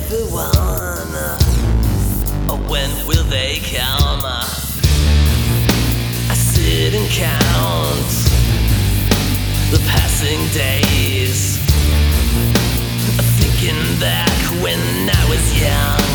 everyone. When will they come? I sit and count the passing days, thinking back when I was young.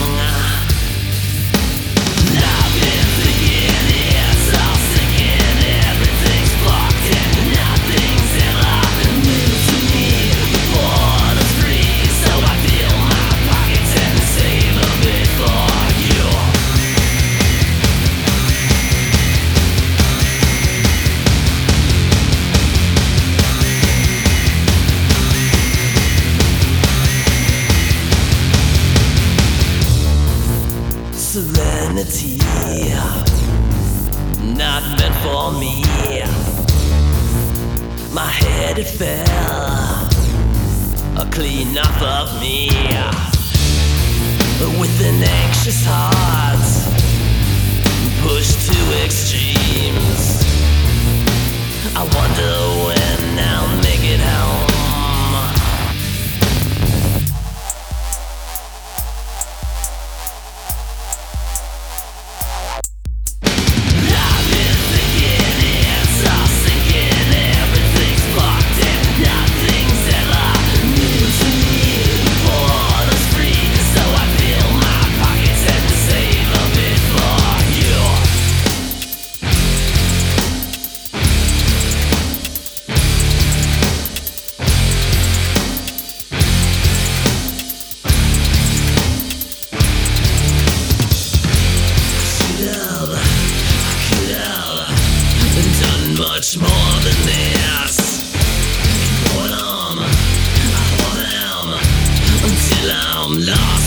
I've been thinking it's all sinking, everything's blocked and nothing's ever new to me. The border's free, so I fill my pockets and save a bit for you. Serenity, not meant for me. My head it fell clean off of me. With an anxious heart, pushed to extremes. I wonder when I'll make it home. Much more than this. Hold on, until I'm lost.